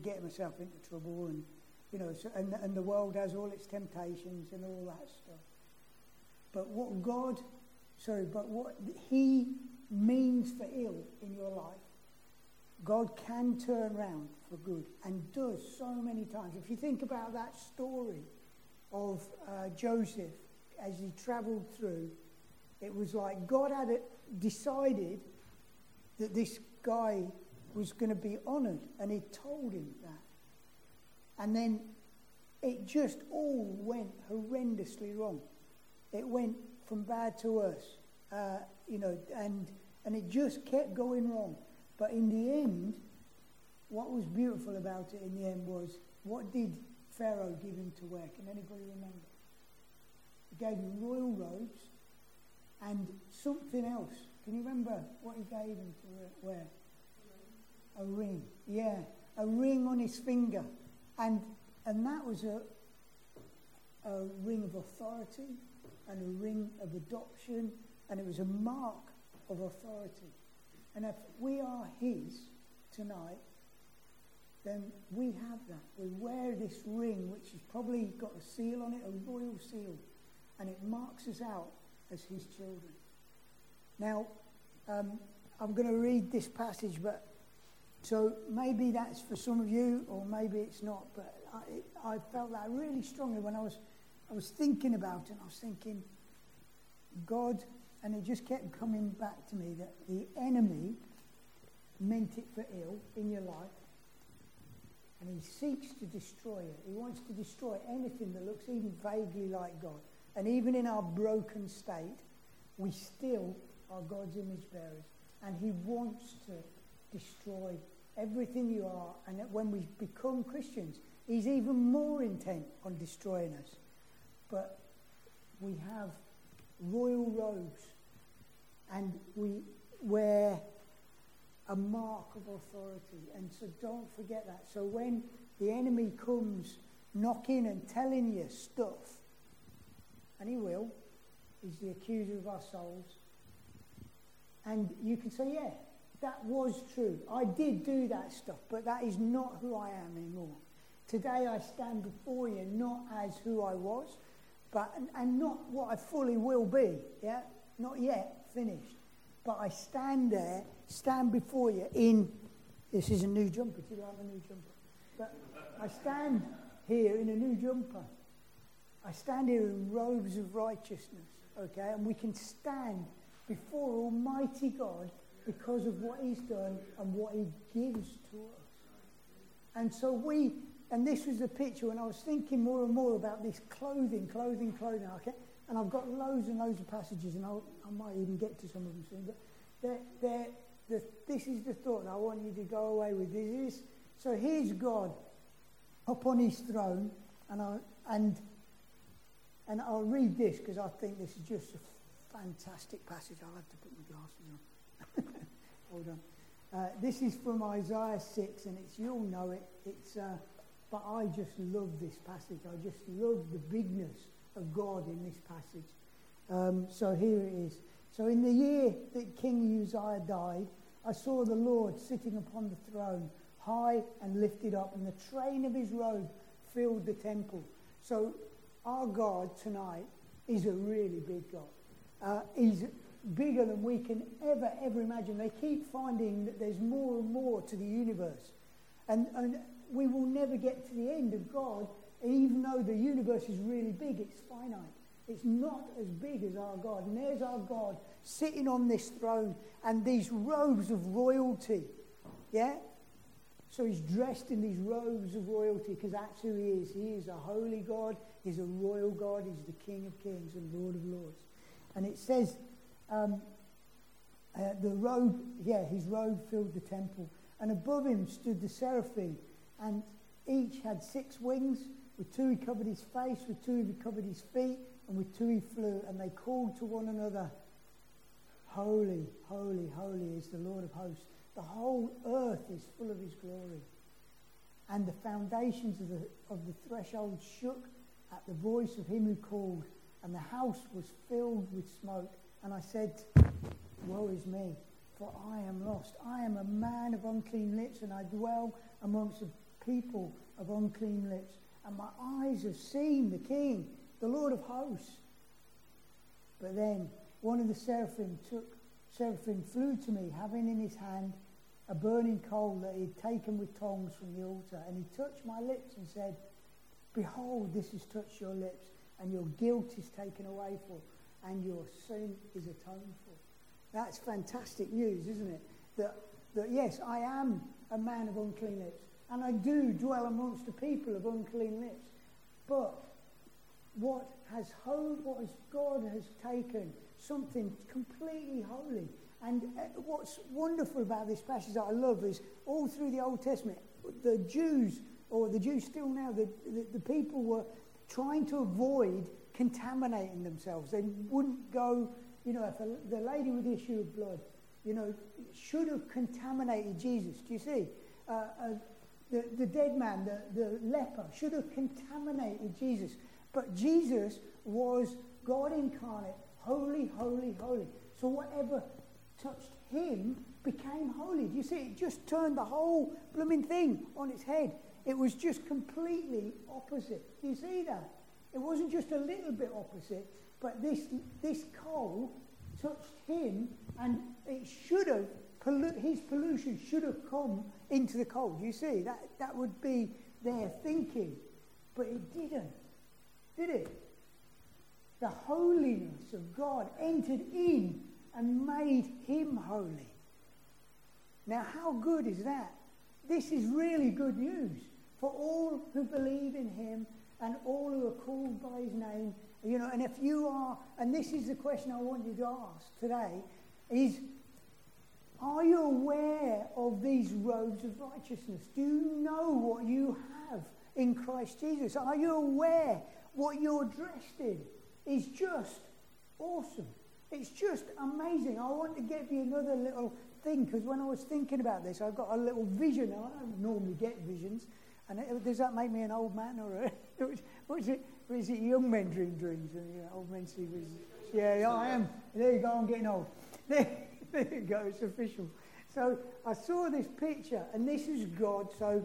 getting myself into trouble, and and the world has all its temptations and all that stuff. But what He means for ill in your life, God can turn around for good, and does so many times. If you think about that story of Joseph as he travelled through, it was like God had decided that this guy was going to be honoured, and he told him that. And then it just all went horrendously wrong. It went from bad to worse, and it just kept going wrong. But in the end, what was beautiful about it in the end was, what did Pharaoh give him to wear? Can anybody remember? He gave him royal robes and something else. Can you remember what he gave him to wear? A ring. Yeah, a ring on his finger. And that was a ring of authority and a ring of adoption, and it was a mark of authority. And if we are his tonight, then we have that. We wear this ring, which has probably got a seal on it, a royal seal, and it marks us out as his children. Now, I'm going to read this passage, but so maybe that's for some of you, or maybe it's not, but I felt that really strongly when I was thinking about it. I was thinking, God, and it just kept coming back to me that the enemy meant it for ill in your life, and he seeks to destroy it. He wants to destroy anything that looks even vaguely like God. And even in our broken state, we still are God's image bearers, and he wants to destroy everything you are. And that when we become Christians, he's even more intent on destroying us. But we have royal robes, and we wear a mark of authority. And so don't forget that. So when the enemy comes knocking and telling you stuff, and he will, he's the accuser of our souls, and you can say, yeah, that was true. I did do that stuff, but that is not who I am anymore. Today I stand before you not as who I was, but and not what I fully will be, yeah? Not yet finished. But I stand before you in, this is a new jumper. Do you like my new jumper? But I stand here in a new jumper. I stand here in robes of righteousness, okay? And we can stand before Almighty God because of what he's done and what he gives to us. And so and this was the picture when I was thinking more and more about this clothing, okay? And I've got loads and loads of passages, and I might even get to some of them soon, but this is the thought that I want you to go away with. So here's God up on his throne, and I'll read this because I think this is just a fantastic passage. I'll have to put my glasses on. Hold on. This is from Isaiah 6, and you'll know it. But I just love this passage. I just love the bigness of God in this passage. So here it is. So in the year that King Uzziah died, I saw the Lord sitting upon the throne, high and lifted up, and the train of his robe filled the temple. So our God tonight is a really big God. He's bigger than we can ever imagine. They keep finding that there's more and more to the universe. And we will never get to the end of God, even though the universe is really big, it's finite. It's not as big as our God. And there's our God sitting on this throne and these robes of royalty. Yeah? So he's dressed in these robes of royalty because that's who he is. He is a holy God. He's a royal God. He's the King of Kings and Lord of Lords. And it says his robe filled the temple. And above him stood the seraphim, and each had 6 wings. With 2 he covered his face, with 2 he covered his feet, and with 2 he flew. And they called to one another, Holy, holy, holy is the Lord of hosts. The whole earth is full of his glory. And the foundations of the threshold shook at the voice of him who called, and the house was filled with smoke. And I said, Woe is me, for I am lost. I am a man of unclean lips, and I dwell amongst a people of unclean lips, and my eyes have seen the King, the Lord of hosts. But then one of the seraphim flew to me, having in his hand a burning coal that he had taken with tongs from the altar, and he touched my lips and said, Behold, this has touched your lips, and your guilt is taken away for, and your sin is atoned for. That's fantastic news, isn't it? That yes, I am a man of unclean lips, and I do dwell amongst the people of unclean lips. But what God has taken, something completely holy. And what's wonderful about this passage that I love is all through the Old Testament, the Jews still now, the people were trying to avoid contaminating themselves. They wouldn't go, if the lady with the issue of blood, should have contaminated Jesus. Do you see? The dead man, the leper, should have contaminated Jesus. But Jesus was God incarnate, holy, holy, holy. So whatever touched him became holy. Do you see? It just turned the whole blooming thing on its head. It was just completely opposite. Do you see that? It wasn't just a little bit opposite, but this coal touched him, and it should have, his pollution should have come into the coal. Do you see? That would be their thinking. But it didn't, did it? The holiness of God entered in and made him holy. Now, how good is that? This is really good news for all who believe in him and all who are called by his name. And if you are, and this is the question I want you to ask today, is, are you aware of these robes of righteousness? Do you know what you have in Christ Jesus? Are you aware what you're dressed in is just awesome? It's just amazing. I want to give you another little thing, because when I was thinking about this, I got a little vision. I don't normally get visions. And does that make me an old man, or is it young men dream dreams? And old men see visions. Yeah, I am. There you go, I'm getting old. There you go, it's official. So I saw this picture, and this is God. So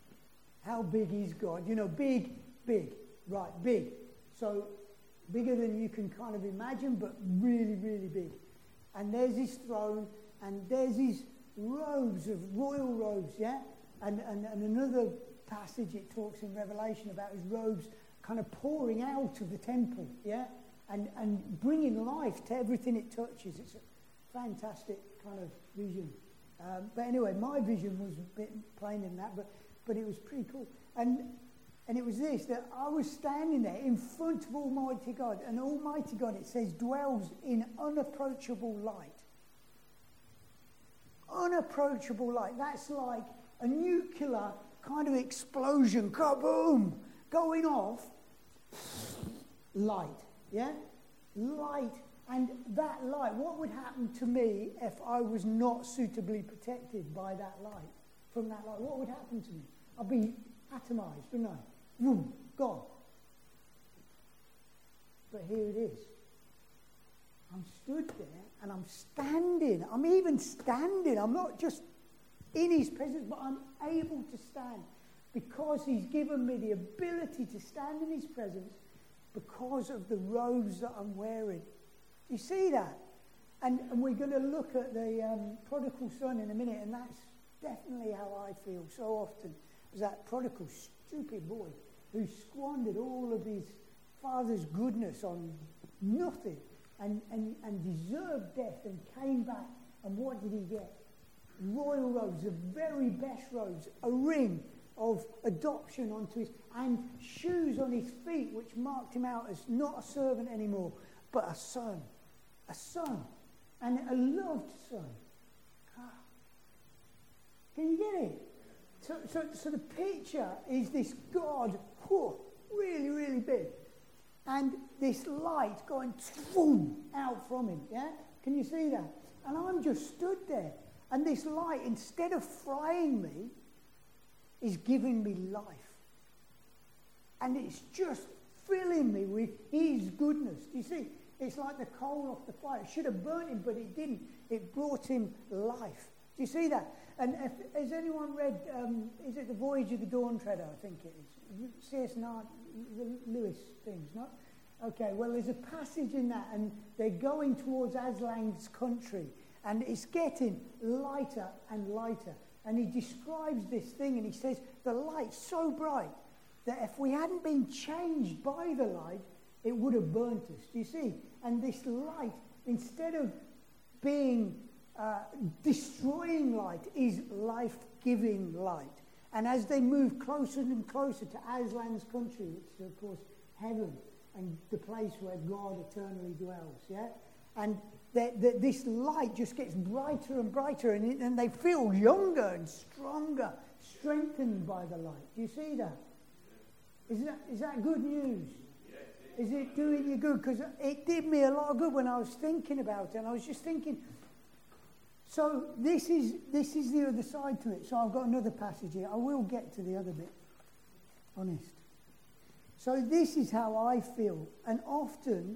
how big is God? Big, right, big. So bigger than you can kind of imagine, but really, really big. And there's his throne, and there's his robes of royal robes, yeah? And another passage, it talks in Revelation about his robes kind of pouring out of the temple, yeah? And bringing life to everything it touches. It's a fantastic kind of vision. But anyway, my vision was a bit plain in that, but it was pretty cool. And it was this, that I was standing there in front of Almighty God, and Almighty God, it says, dwells in unapproachable light. Unapproachable light. That's like a nuclear kind of explosion, kaboom, going off. Light, yeah? Light. And that light, what would happen to me if I was not suitably protected by that light, from that light? What would happen to me? I'd be atomized, wouldn't I? Boom, gone. But here it is. I'm stood there, and I'm standing. I'm even standing. I'm not just in his presence, but I'm able to stand because he's given me the ability to stand in his presence because of the robes that I'm wearing. Do you see that? And we're going to look at the prodigal son in a minute, and that's definitely how I feel so often, as that prodigal stupid boy who squandered all of his father's goodness on nothing and deserved death, and came back, and what did he get? Royal robes, the very best robes, a ring of adoption onto his, and shoes on his feet which marked him out as not a servant anymore, but a son, and a loved son. Can you get it? So the picture is this God, really, really big, and this light going out from him, yeah? Can you see that? And I'm just stood there, and this light, instead of frying me, is giving me life. And it's just filling me with his goodness. Do you see? It's like the coal off the fire. It should have burnt him, but it didn't. It brought him life. Do you see that? And has anyone read, is it The Voyage of the Dawn Treader, I think it is? C.S. Lewis things, not? Okay, well, there's a passage in that, and they're going towards Aslan's country, and it's getting lighter and lighter. And he describes this thing, and he says, the light's so bright that if we hadn't been changed by the light, it would have burnt us. Do you see? And this light, instead of being destroying light, is life-giving light. And as they move closer and closer to Aslan's country, which is, of course, heaven, and the place where God eternally dwells, yeah? And this light just gets brighter and brighter, and they feel younger and stronger, strengthened by the light. Do you see that? Is that good news? Is it doing you good? Because it did me a lot of good when I was thinking about it, and I was just thinking, so this is the other side to it. So I've got another passage here. I will get to the other bit, honest. So this is how I feel, and often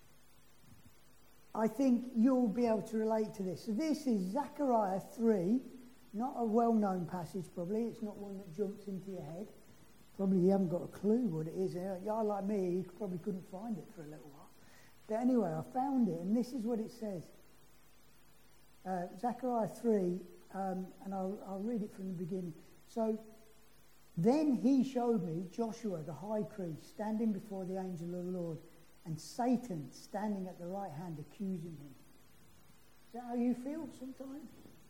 I think you'll be able to relate to this. So this is Zechariah 3, not a well-known passage probably. It's not one that jumps into your head. Probably you haven't got a clue what it is. Yeah, like me, you probably couldn't find it for a little while. But anyway, I found it, and this is what it says. Zechariah 3, and I'll read it from the beginning. So, then he showed me Joshua, the high priest, standing before the angel of the Lord, and Satan standing at the right hand, accusing him. Is that how you feel sometimes?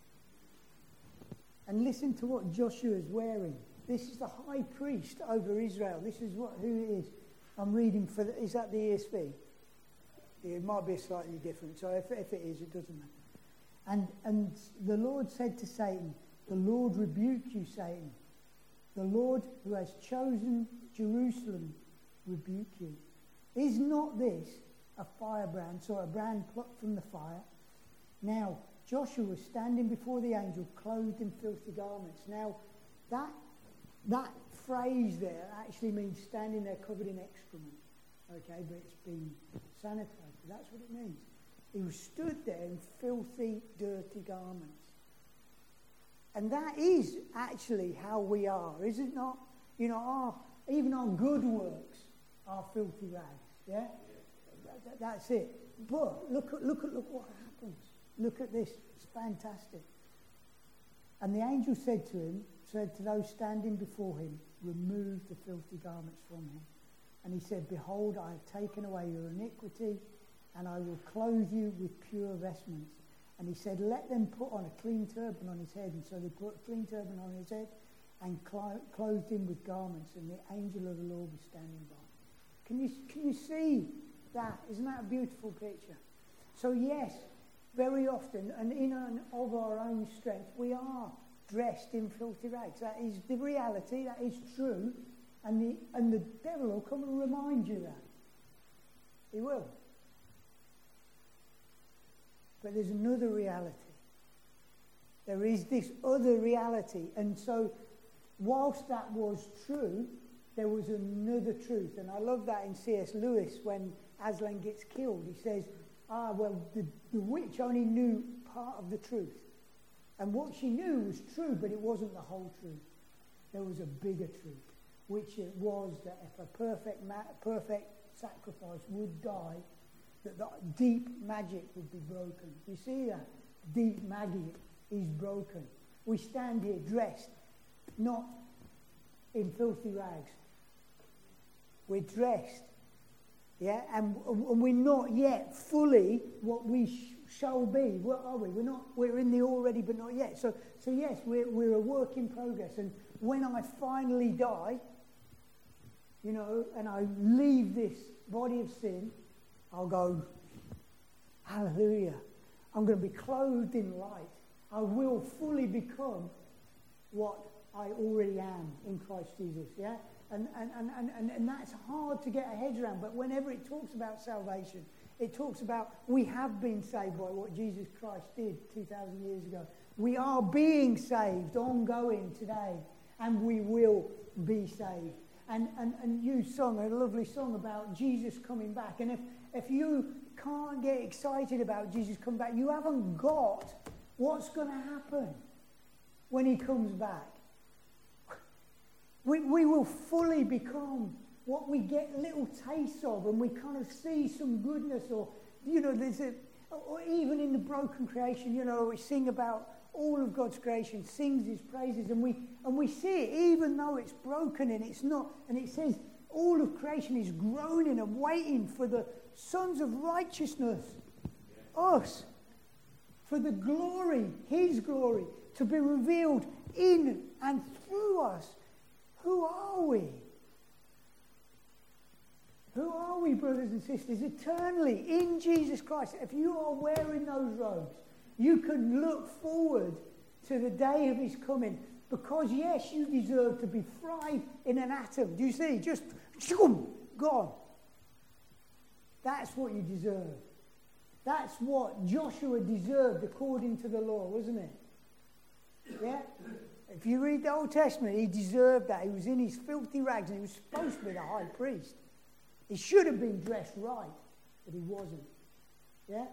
And listen to what Joshua's wearing. This is the high priest over Israel. This is who it is. I'm reading is that the ESV? It might be slightly different. So if it is, it doesn't matter. And the Lord said to Satan, the Lord rebuke you, Satan. The Lord who has chosen Jerusalem rebuke you. Is not this a firebrand, so a brand plucked from the fire? Now, Joshua was standing before the angel, clothed in filthy garments. Now, that phrase there actually means standing there covered in excrement. Okay, but it's been sanitized. That's what it means. He was stood there in filthy, dirty garments. And that is actually how we are, is it not? You know, even our good works are filthy rags. Yeah, that's it. But look what happens. Look at this. It's fantastic. And the angel said to those standing before him, remove the filthy garments from him. And he said, behold, I have taken away your iniquity, and I will clothe you with pure vestments. And he said, let them put on a clean turban on his head. And so they put a clean turban on his head and clothed him with garments. And the angel of the Lord was standing by. Can you see that? Isn't that a beautiful picture? So yes, very often, and in and of our own strength, we are dressed in filthy rags. That is the reality. That is true. And the devil will come and remind you that. He will. But there's another reality. There is this other reality. And so, whilst that was true, there was another truth. And I love that in C.S. Lewis when Aslan gets killed. He says, the witch only knew part of the truth. And what she knew was true, but it wasn't the whole truth. There was a bigger truth, which it was that if a perfect sacrifice would die, that the deep magic would be broken. You see that? Deep magic is broken. We stand here dressed, not in filthy rags. We're dressed, yeah, and we're not yet fully what we shall be. What are we? We're in the already, but not yet. So yes, we're a work in progress. And when I finally die, you know, and I leave this body of sin, I'll go, hallelujah. I'm going to be clothed in light. I will fully become what I already am in Christ Jesus, yeah? And that's hard to get our heads around, but whenever it talks about salvation, it talks about we have been saved by what Jesus Christ did 2,000 years ago. We are being saved ongoing today, and we will be saved. And you sung a lovely song about Jesus coming back. And if you can't get excited about Jesus coming back, you haven't got What's going to happen when he comes back? We will fully become what we get little tastes of, and we kind of see some goodness, or, or even in the broken creation, we sing about all of God's creation, sings his praises, and we see it, even though it's broken and it's not, and it says all of creation is groaning and waiting for the sons of righteousness, us, for the glory, his glory, to be revealed in and through us. Who are we? Who are we, brothers and sisters? Eternally, in Jesus Christ. If you are wearing those robes, you can look forward to the day of his coming. Because, yes, you deserve to be fried in an atom. Do you see? Just, gone. That's what you deserve. That's what Joshua deserved according to the law, wasn't it? Yeah? If you read the Old Testament, he deserved that. He was in his filthy rags, and he was supposed to be the high priest. He should have been dressed right, but he wasn't. Yeah?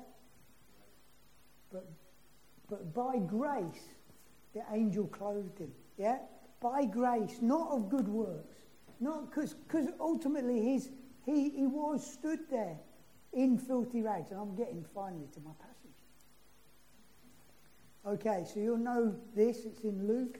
But by grace, the angel clothed him. Yeah? By grace, not of good works. Not because ultimately he was stood there in filthy rags. And I'm getting finally to my passage. Okay, so you'll know this. It's in Luke.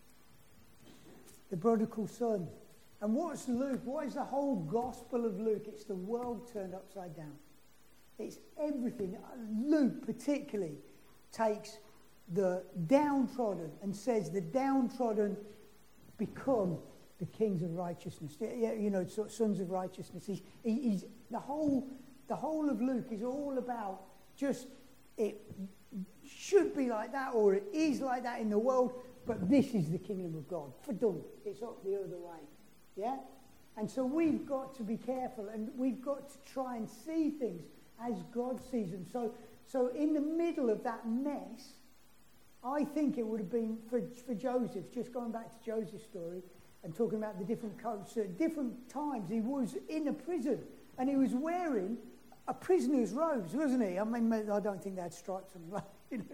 The prodigal son. And what's Luke? What is the whole gospel of Luke? It's the world turned upside down. It's everything. Luke particularly takes the downtrodden and says the downtrodden become the kings of righteousness. Sons of righteousness. He's the whole of Luke is all about just it should be like that, or it is like that in the world, but this is the kingdom of God. For done. It's up the other way. Yeah? And so we've got to be careful, and we've got to try and see things as God sees them. So in the middle of that mess, I think it would have been for Joseph, just going back to Joseph's story and talking about the different coats, at different times he was in a prison and he was wearing a prisoner's robes, wasn't he? I mean, I don't think they had stripes on them,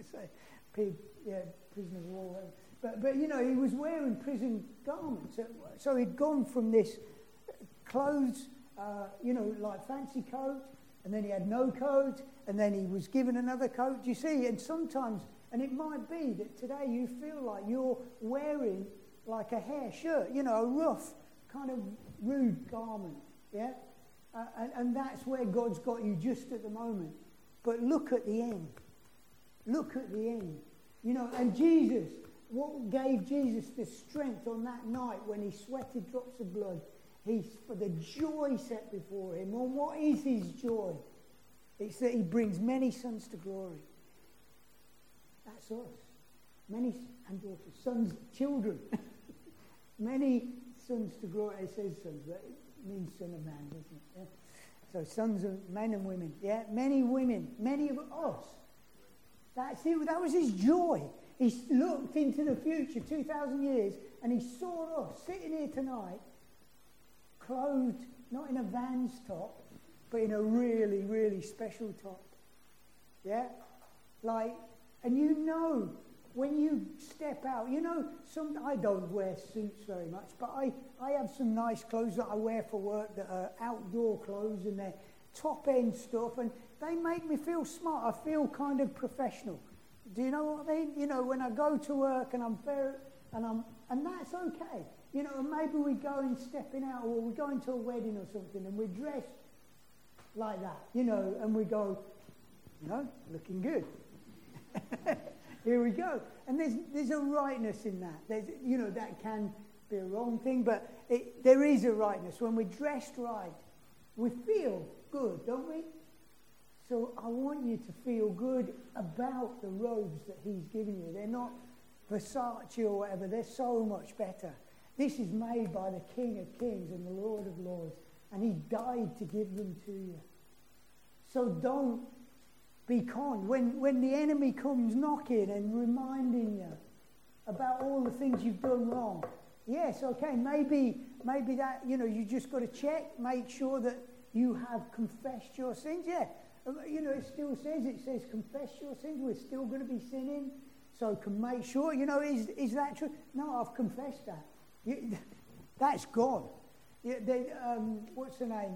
prisoner of war. But he was wearing prison garments. So he'd gone from this clothes, like fancy coat, and then he had no coat, and then he was given another coat. Do you see? And sometimes, and it might be that today you feel like you're wearing like a hair shirt, a rough, kind of rude garment, yeah? And that's where God's got you just at the moment. But look at the end. Look at the end. And Jesus, what gave Jesus the strength on that night when he sweated drops of blood? He's for the joy set before him. And what is his joy? It's that he brings many sons to glory. That's us. Many and daughters, sons, children. Many sons to glory. It says sons, but it means son of man, doesn't it? Yeah? So sons of men and women. Yeah, many women, many of us. That's it. That was his joy. He looked into the future, 2,000 years, and he saw us sitting here tonight, clothed not in a Vans top, but in a really, really special top. Yeah? And when you step out, I don't wear suits very much, but I have some nice clothes that I wear for work that are outdoor clothes, and they're top-end stuff, and they make me feel smart. I feel kind of professional. Do you know what I mean? When I go to work and I'm fair, and that's okay. And maybe we go and stepping out, or we're going to a wedding or something, and we're dressed like that, and we go, looking good. Here we go. And there's a rightness in that. That can be a wrong thing, but there is a rightness. When we're dressed right, we feel good, don't we? So I want you to feel good about the robes that he's given you. They're not Versace or whatever. They're so much better. This is made by the King of Kings and the Lord of Lords, and he died to give them to you. So don't be conned. When the enemy comes knocking and reminding you about all the things you've done wrong, yes, okay, maybe that, you just got to check, make sure that you have confessed your sins, yeah. It still says confess your sins. We're still going to be sinning. So can make sure, is that true? No, I've confessed that. That's gone. What's her name?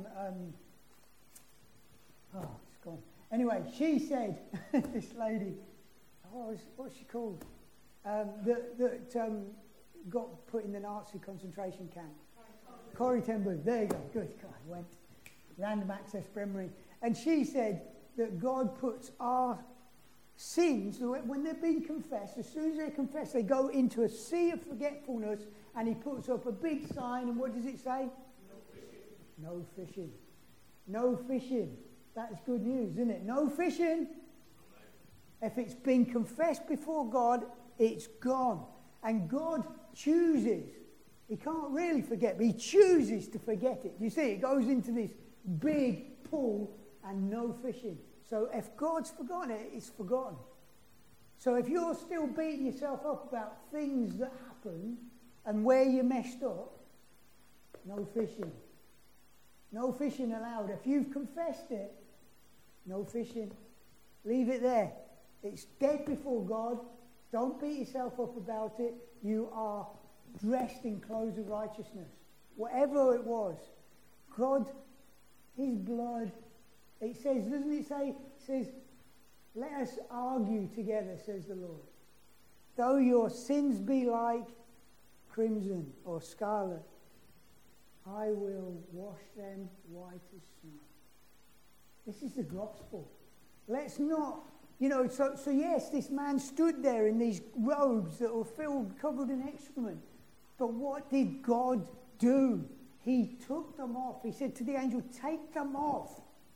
It's gone. Anyway, she said, this lady, what's she called? That got put in the Nazi concentration camp. Corrie ten Boom. There you go. Good God, went. Random access memory. And she said that God puts our sins, when they're being confessed, as soon as they're confessed, they go into a sea of forgetfulness, and he puts up a big sign, and what does it say? No fishing. No fishing. That's good news, isn't it? No fishing. If it's been confessed before God, it's gone. And God chooses. He can't really forget, but he chooses to forget it. You see, it goes into this big pool and no fishing. So if God's forgotten it, it's forgotten. So if you're still beating yourself up about things that happened and where you messed up, no fishing. No fishing allowed. If you've confessed it, no fishing. Leave it there. It's dead before God. Don't beat yourself up about it. You are dressed in clothes of righteousness. Whatever it was. God, his blood. It says, doesn't it say? It says, let us argue together, says the Lord. Though your sins be like crimson or scarlet, I will wash them white as snow. This is the gospel. Let's not, so yes, this man stood there in these robes that were covered in excrement. But what did God do? He took them off. He said to the angel, take them off.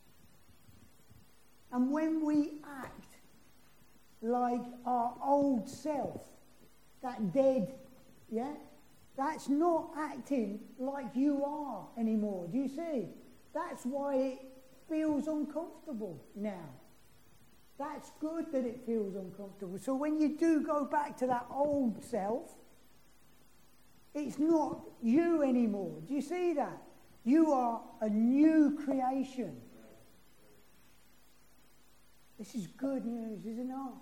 And when we act like our old self, that dead, that's not acting like you are anymore. Do you see? That's why it feels uncomfortable now. That's good that it feels uncomfortable. So when you do go back to that old self, it's not you anymore. Do you see that? You are a new creation. This is good news, is it not?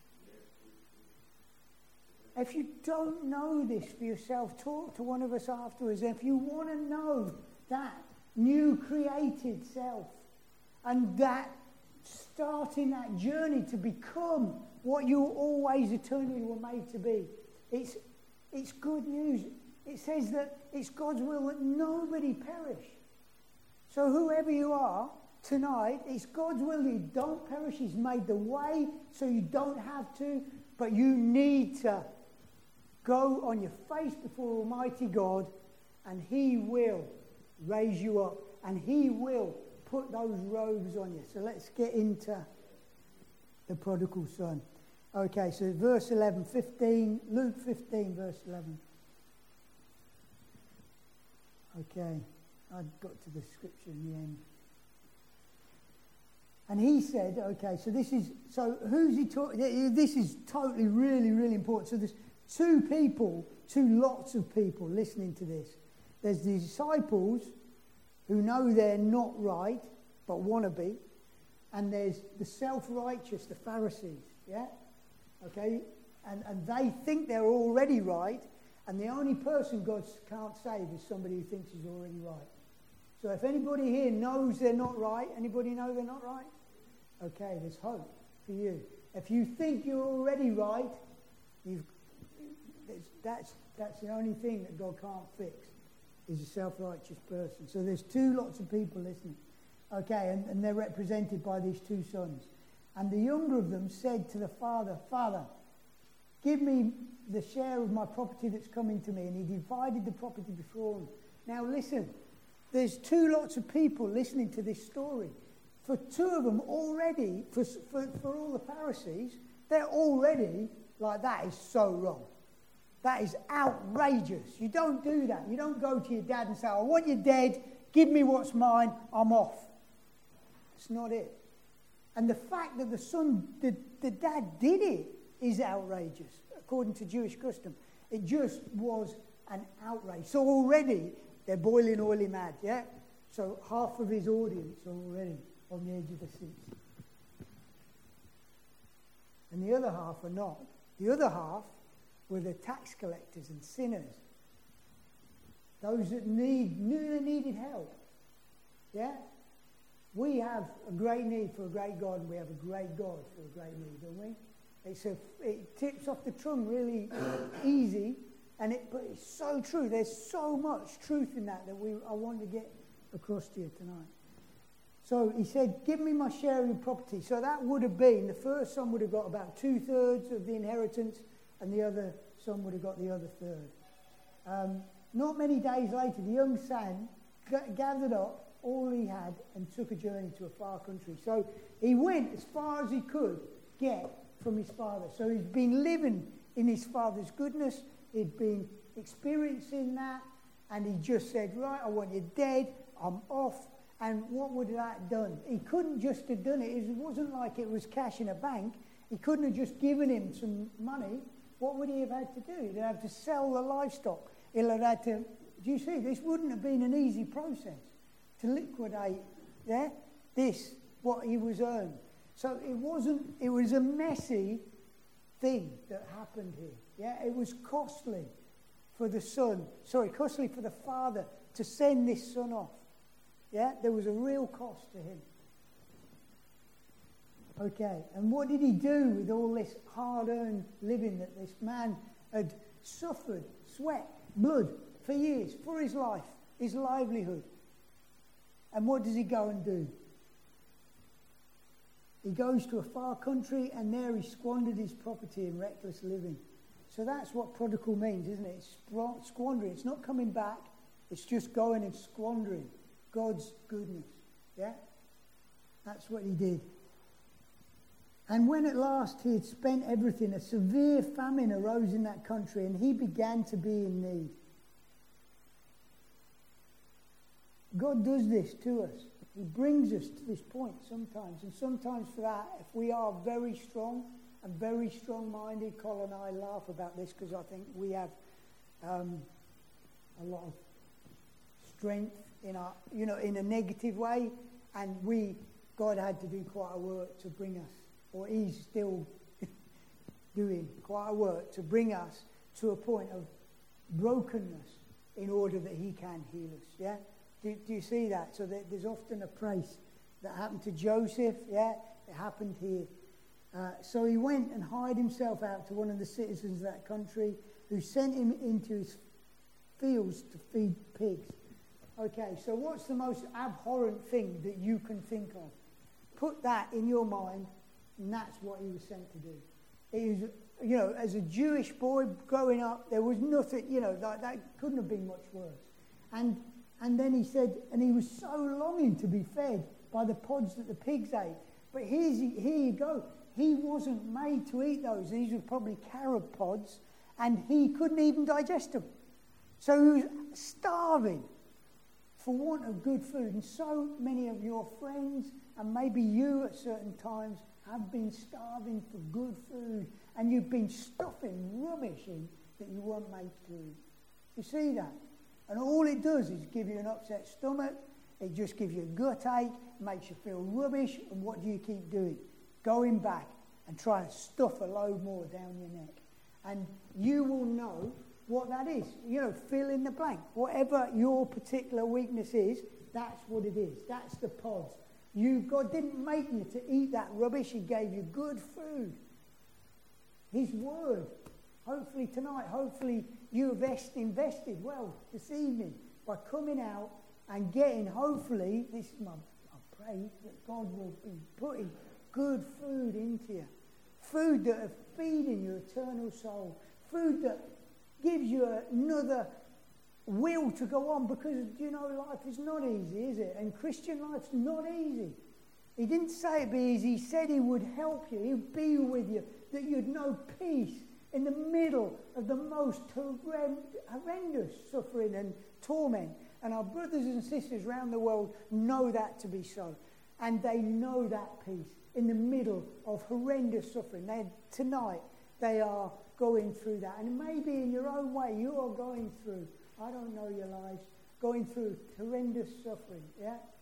If you don't know this for yourself, talk to one of us afterwards. If you want to know that new created self and that starting that journey to become what you always eternally were made to be, it's good news. It says that it's God's will that nobody perish. So whoever you are tonight, it's God's will that you don't perish. He's made the way so you don't have to, but you need to go on your face before Almighty God, and he will raise you up, and he will put those robes on you. So let's get into the prodigal son. Okay, so verse 11, 15, Luke 15, verse 11. Okay, I got to the scripture in the end. And he said, okay, so who's he talking? This is totally, really, really important. So there's two lots of people listening to this. There's the disciples who know they're not right, but want to be. And there's the self-righteous, the Pharisees, yeah? Okay? And they think they're already right, and the only person God can't save is somebody who thinks he's already right. So if anybody here knows they're not right, anybody know they're not right? Okay, there's hope for you. If you think you're already right, that's the only thing that God can't fix, is a self-righteous person. So there's two lots of people listening. Okay, and they're represented by these two sons. And the younger of them said to the father, Father, give me the share of my property that's coming to me. And he divided the property before him. Now listen, there's two lots of people listening to this story. For two of them already, for all the Pharisees, they're already like, that is so wrong. That is outrageous. You don't do that. You don't go to your dad and say, I want you dead, give me what's mine, I'm off. That's not it. And the fact that the dad did it is outrageous, according to Jewish custom. It just was an outrage. So already, they're boiling oily mad, yeah? So half of his audience are already on the edge of the seats. And the other half are not. The other half were the tax collectors and sinners. Those that knew they needed help. Yeah? We have a great need for a great God, and we have a great God for a great need, don't we? It tips off the tongue really easy, but it's so true. There's so much truth in that I want to get across to you tonight. So he said, give me my share of your property. So that would have been, the first son would have got about 2/3 of the inheritance, and the other son would have got the other third. Not many days later, the young son gathered up all he had and took a journey to a far country. So he went as far as he could get from his father. So he'd been living in his father's goodness. He'd been experiencing that. And he just said, right, I want you dead. I'm off. And what would that have done? He couldn't just have done it. It wasn't like it was cash in a bank. He couldn't have just given him some money. What would he have had to do? He'd have to sell the livestock. He'll have had to... Do you see? This wouldn't have been an easy process to liquidate, what he was earned. So it was a messy thing that happened here. Yeah, it was costly for the father to send this son off. Yeah, there was a real cost to him. Okay, and what did he do with all this hard-earned living that this man had suffered, sweat, blood for years, for his life, his livelihood? And what does he go and do? He goes to a far country, and there he squandered his property in reckless living. So that's what prodigal means, isn't it? It's squandering. It's not coming back. It's just going and squandering God's goodness. Yeah? That's what he did. And when at last he had spent everything, a severe famine arose in that country, and he began to be in need. God does this to us. He brings us to this point sometimes. And sometimes for that, if we are very strong and very strong-minded, Colin and I laugh about this because I think we have a lot of strength in our, in a negative way. And God had to do quite a work to bring us, or he's still doing quite a work to bring us to a point of brokenness in order that he can heal us. Yeah? Do you see that? So there's often a place that happened to Joseph. Yeah, it happened here. So he went and hired himself out to one of the citizens of that country, who sent him into his fields to feed pigs. Okay, so what's the most abhorrent thing that you can think of? Put that in your mind, and that's what he was sent to do. He was, as a Jewish boy growing up, there was nothing, like that couldn't have been much worse. And then he said, and he was so longing to be fed by the pods that the pigs ate. But here you go. He wasn't made to eat those. These were probably carob pods, and he couldn't even digest them. So he was starving for want of good food. And so many of your friends, and maybe you at certain times, have been starving for good food, and you've been stuffing rubbish in that you weren't made to eat. You see that? And all it does is give you an upset stomach. It just gives you a gut ache, makes you feel rubbish. And what do you keep doing? Going back and trying to stuff a load more down your neck. And you will know what that is. Fill in the blank. Whatever your particular weakness is, that's what it is. That's the pods. God didn't make you to eat that rubbish. He gave you good food. His word. Hopefully tonight, you have invested well this evening by coming out and getting, hopefully, I pray that God will be putting good food into you. Food that are feeding your eternal soul. Food that gives you another will to go on, because, life is not easy, is it? And Christian life's not easy. He didn't say it'd be easy. He said he would help you. He'd be with you, that you'd know peace in the middle of the most horrendous suffering and torment. And our brothers and sisters around the world know that to be so. And they know that peace in the middle of horrendous suffering. Tonight, they are going through that. And maybe in your own way, you are going through, I don't know your lives, going through horrendous suffering, yeah?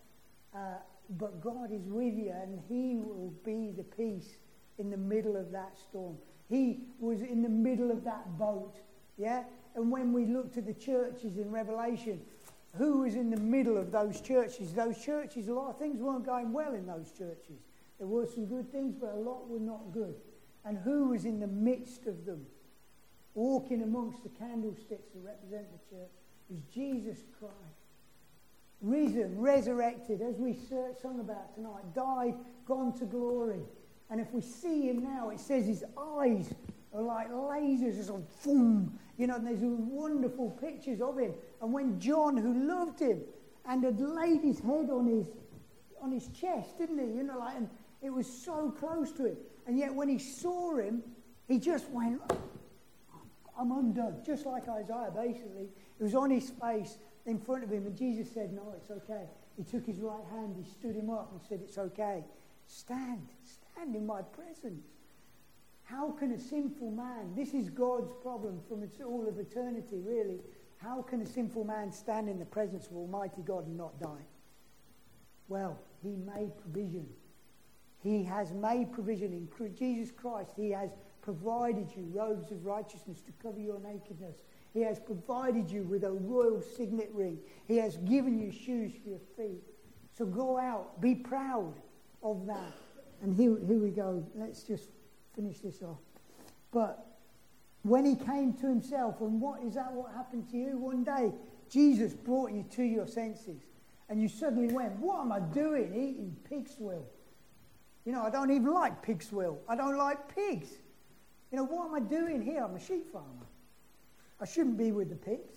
but God is with you, and he will be the peace in the middle of that storm. He was in the middle of that boat, yeah? And when we looked at the churches in Revelation, who was in the middle of those churches? Those churches, a lot of things weren't going well in those churches. There were some good things, but a lot were not good. And who was in the midst of them, walking amongst the candlesticks that represent the church? It was Jesus Christ. Risen, resurrected, as we sung about tonight, died, gone to glory. And if we see him now, it says his eyes are like lasers, just on boom. You know, and there's wonderful pictures of him. And when John, who loved him, and had laid his head on his chest, didn't he? You know, like, and it was so close to him. And yet when he saw him, he just went, I'm undone. Just like Isaiah, basically. It was on his face in front of him, and Jesus said, no, it's okay. He took his right hand, he stood him up and said, it's okay. Stand in my presence. How can a sinful man, this is God's problem from all of eternity, really. How can a sinful man stand in the presence of Almighty God and not die? Well, he made provision. He has made provision in Jesus Christ. He has provided you robes of righteousness to cover your nakedness. He has provided you with a royal signet ring. He has given you shoes for your feet. So go out, be proud of that. And here we go. Let's just finish this off. But when he came to himself, and what happened to you? One day, Jesus brought you to your senses. And you suddenly went, what am I doing eating pig's swill? You know, I don't even like pig's swill. I don't like pigs. You know, what am I doing here? I'm a sheep farmer. I shouldn't be with the pigs.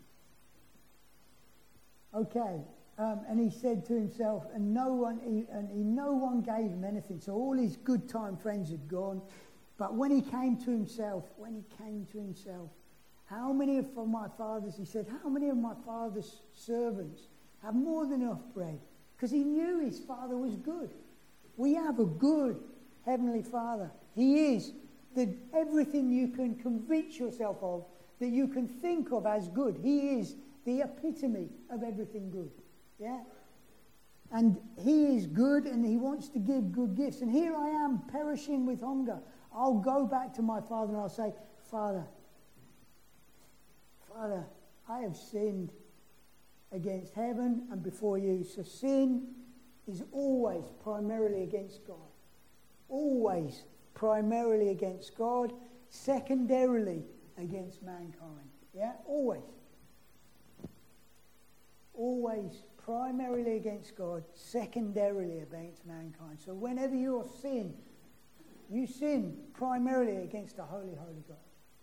Okay. And he said to himself, and no one gave him anything. So all his good time friends had gone. But when he came to himself, how many of my father's, he said, how many of my father's servants have more than enough bread? Because he knew his father was good. We have a good heavenly Father. He is everything you can convince yourself of, that you can think of as good. He is the epitome of everything good. Yeah? And he is good, and he wants to give good gifts. And here I am, perishing with hunger. I'll go back to my father and I'll say, Father, I have sinned against heaven and before you. So sin is always primarily against God. Always primarily against God, secondarily against mankind. Yeah? Always. Always primarily against God, secondarily against mankind. So whenever you sin primarily against a holy, holy God.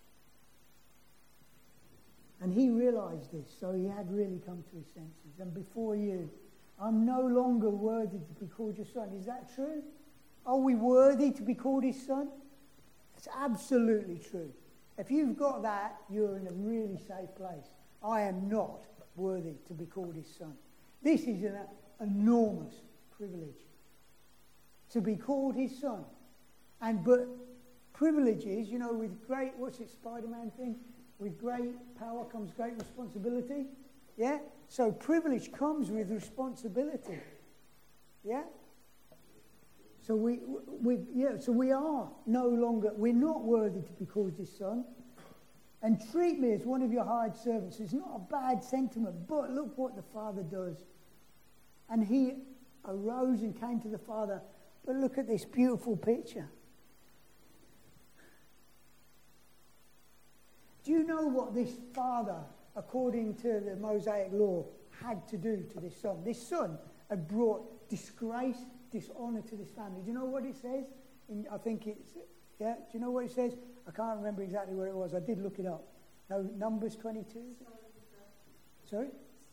And he realized this, so he had really come to his senses. And before you, I'm no longer worthy to be called your son. Is that true? Are we worthy to be called his son? It's absolutely true. If you've got that, you're in a really safe place. I am not worthy to be called his son. This is an enormous privilege. To be called his son. But privileges, you know, with great, what's it, Spider-Man thing? With great power comes great responsibility. Yeah? So privilege comes with responsibility. Yeah? So we are no longer, we're not worthy to be called his son. And treat me as one of your hired servants. It's not a bad sentiment, but look what the Father does. And he arose and came to the Father. But look at this beautiful picture. Do you know what this father, according to the Mosaic law, had to do to this son? This son had brought disgrace, dishonor to this family. Do you know what it says? Do you know what it says? I can't remember exactly where it was. I did look it up. No, Numbers 22? Sorry?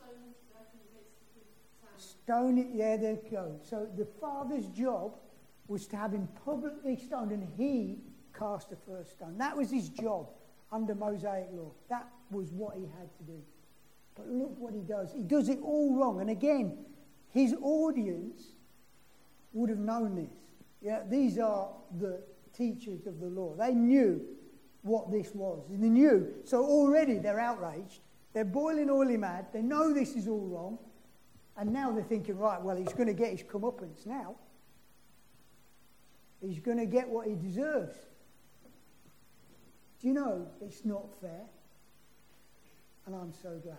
Stone it, yeah, there you go. So the father's job was to have him publicly stoned, and he cast the first stone. That was his job under Mosaic law. That was what he had to do. But look what he does. He does it all wrong. And again, his audience would have known this. Yeah, these are the teachers of the law. They knew what this was. They knew. So already they're outraged. They're boiling oily mad. They know this is all wrong. And now they're thinking, right, well, he's going to get his comeuppance now. He's going to get what he deserves. Do you know, it's not fair? And I'm so glad.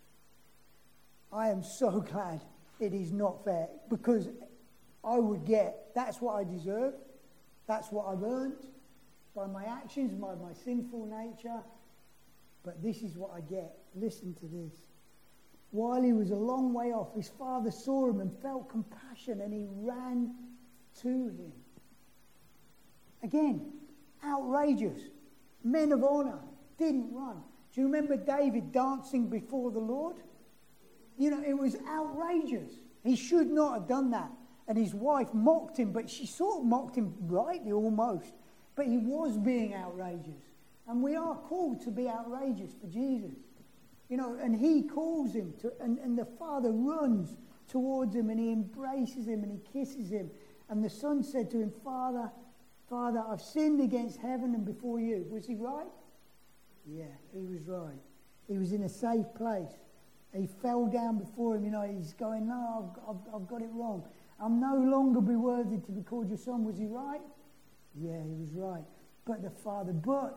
I am so glad it is not fair, because I would get, that's what I deserve. That's what I've earned by my actions, by my sinful nature. But this is what I get. Listen to this. While he was a long way off, his father saw him and felt compassion, and he ran to him. Again, outrageous. Men of honor didn't run. Do you remember David dancing before the Lord? You know, it was outrageous. He should not have done that. And his wife mocked him, but she sort of mocked him rightly almost. But he was being outrageous. And we are called to be outrageous for Jesus. You know, and he calls him to, and the father runs towards him, and he embraces him and he kisses him. And the son said to him, Father, I've sinned against heaven and before you. Was he right? Yeah, he was right. He was in a safe place. He fell down before him. You know, he's going, no, I've got it wrong. I'm no longer be worthy to be called your son. Was he right? Yeah, he was right. But the father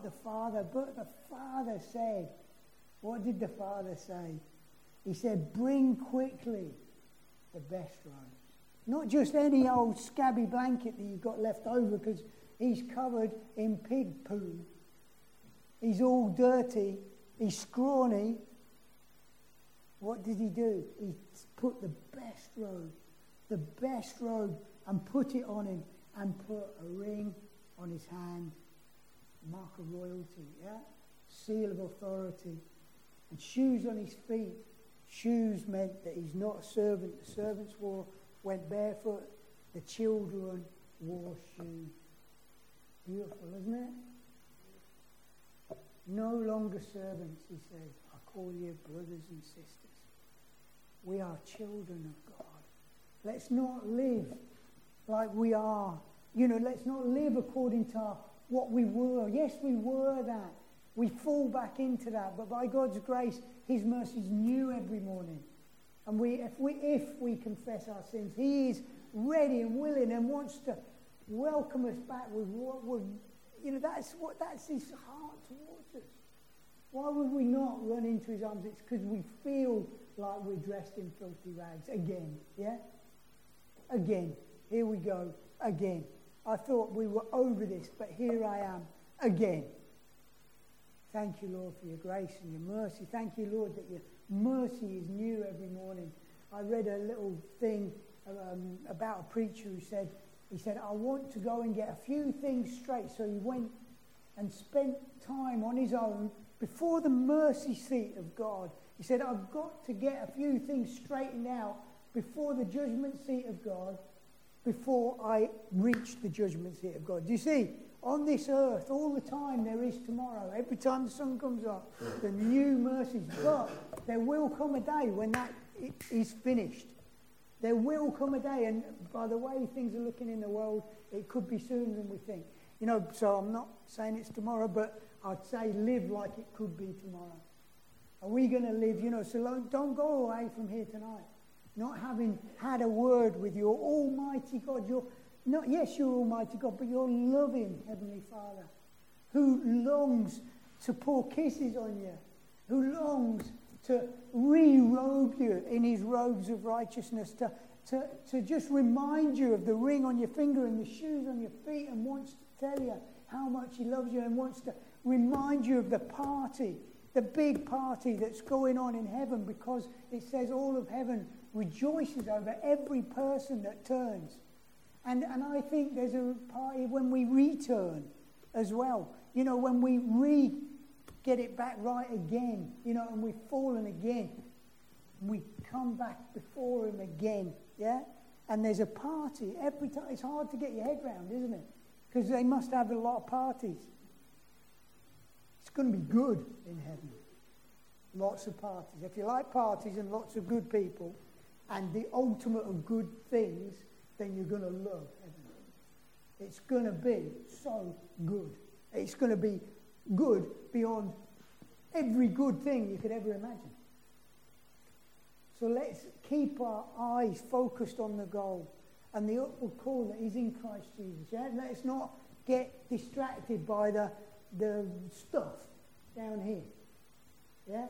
said, what did the father say? He said, bring quickly the best robes. Not just any old scabby blanket that you've got left over because he's covered in pig poo. He's all dirty. He's scrawny. What did he do? He put the best robe, and put it on him, and put a ring on his hand, mark of royalty, yeah? Seal of authority, and shoes on his feet. Shoes meant that he's not a servant. The servants went barefoot. The children wore shoes. Beautiful, isn't it? No longer servants, he says. I call you brothers and sisters. We are children of God. Let's not live like we are. You know, let's not live according to what we were. Yes, we were that. We fall back into that. But by God's grace, his mercy is new every morning. And if we confess our sins, he is ready and willing and wants to welcome us back with what we're, you know, that's his heart towards us. Why would we not run into his arms? It's because we feel like we're dressed in filthy rags again, yeah? Again. Here we go, again. I thought we were over this, but here I am, again. Thank you, Lord, for your grace and your mercy. Thank you, Lord, that your mercy is new every morning. I read a little thing about a preacher who said, I want to go and get a few things straight. So he went and spent time on his own before the mercy seat of God. He said, I've got to get a few things straightened out before the judgment seat of God, before I reach the judgment seat of God. Do you see? On this earth, all the time there is tomorrow. Every time the sun comes up, the new mercies. But there will come a day when that is finished. There will come a day, and by the way things are looking in the world, it could be sooner than we think. You know, so I'm not saying it's tomorrow, but I'd say live like it could be tomorrow. Are we going to live, you know, so don't go away from here tonight not having had a word with your almighty God. Yes, you're almighty God, but your loving Heavenly Father who longs to pour kisses on you, who longs to re-robe you in his robes of righteousness, to just remind you of the ring on your finger and the shoes on your feet, and wants to tell you how much he loves you, and wants to remind you of the party, the big party that's going on in heaven, because it says all of heaven rejoices over every person that turns. And I think there's a party when we return as well. You know, when we get it back right again, you know, and we've fallen again. We come back before him again, yeah? And there's a party every time. It's hard to get your head round, isn't it? Because they must have a lot of parties. It's going to be good in heaven. Lots of parties. If you like parties and lots of good people and the ultimate of good things, then you're going to love heaven. It's going to be so good. It's going to be good beyond every good thing you could ever imagine. So let's keep our eyes focused on the goal and the upward call that is in Christ Jesus. Yeah? Let's not get distracted by the stuff down here. Yeah?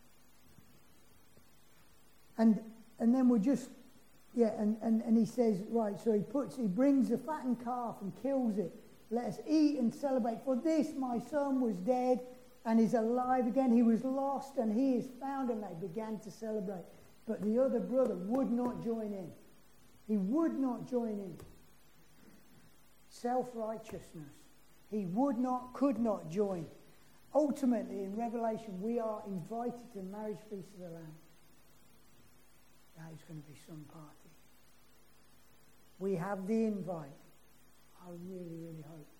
And then we're just, and he says, right, so he brings the fattened calf and kills it. Let us eat and celebrate. For this my son was dead and is alive again. He was lost and he is found, and they began to celebrate. But the other brother would not join in. He would not join in. Self-righteousness. He could not join. Ultimately, in Revelation, we are invited to the marriage feast of the Lamb. That is going to be some party. We have the invite. I really, really hope